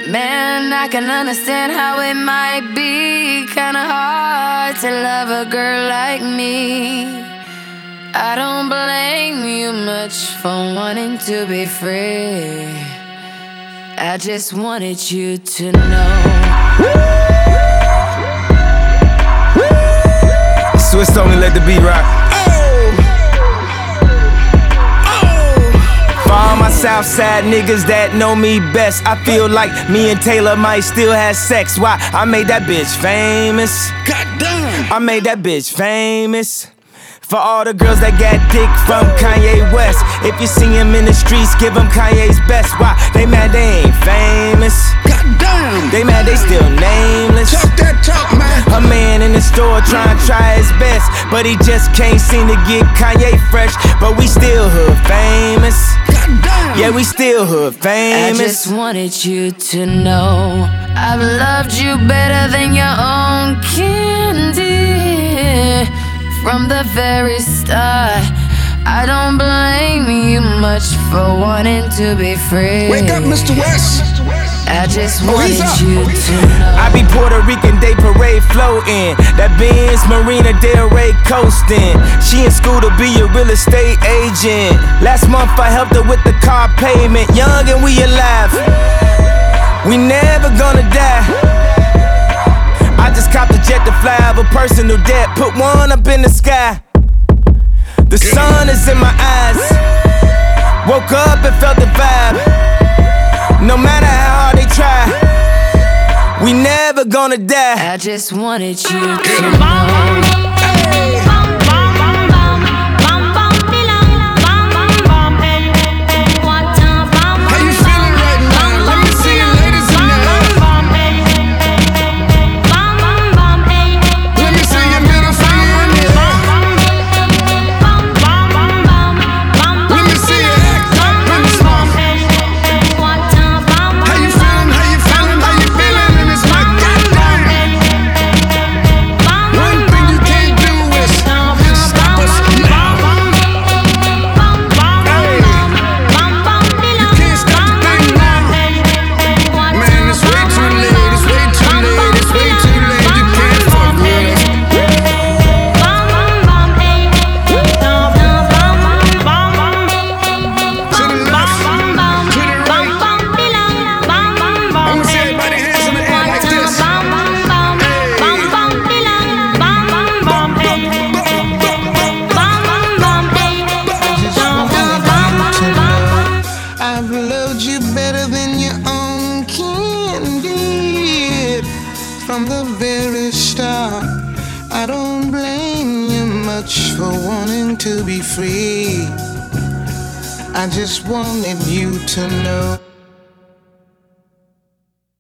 Man, I can understand how it might be kinda hard to love a girl like me. I don't blame you much for wanting to be free. I just wanted you to know. Swiss only let the beat rock. For all my Southside niggas that know me best, I feel like me and Taylor might still have sex. Why? I made that bitch famous. Goddamn! I made that bitch famous. For all the girls that got dick from Kanye West, if you see him in the streets, give him Kanye's best. Why? They mad they ain't famous. Goddamn! They mad they still nameless. Talk that talk, man. A man in the store trying to try his best, but he just can't seem to get Kanye fresh. But we still hood famous. Goddamn! Yeah, we still hood famous. I just wanted you to know I've loved you better than your own candy. From the very start, I don't blame you much for wanting to be free. Wake up, Mr. West. I just Oh, wanted he's up. you to know. I be Puerto Rican Day Parade floating. That Benz Marina Del Rey coasting. She in school to be a real estate agent. Last month I helped her with the car payment. Young and we alive. We never gonna die. I just copped a jet to fly over personal debt. Put one up in the sky. The sun is in my eyes. Woke up and felt the vibe. No matter how hard they try, we never gonna die. I just wanted you to know. From the very start, I don't blame you much for wanting to be free. I just wanted you to know.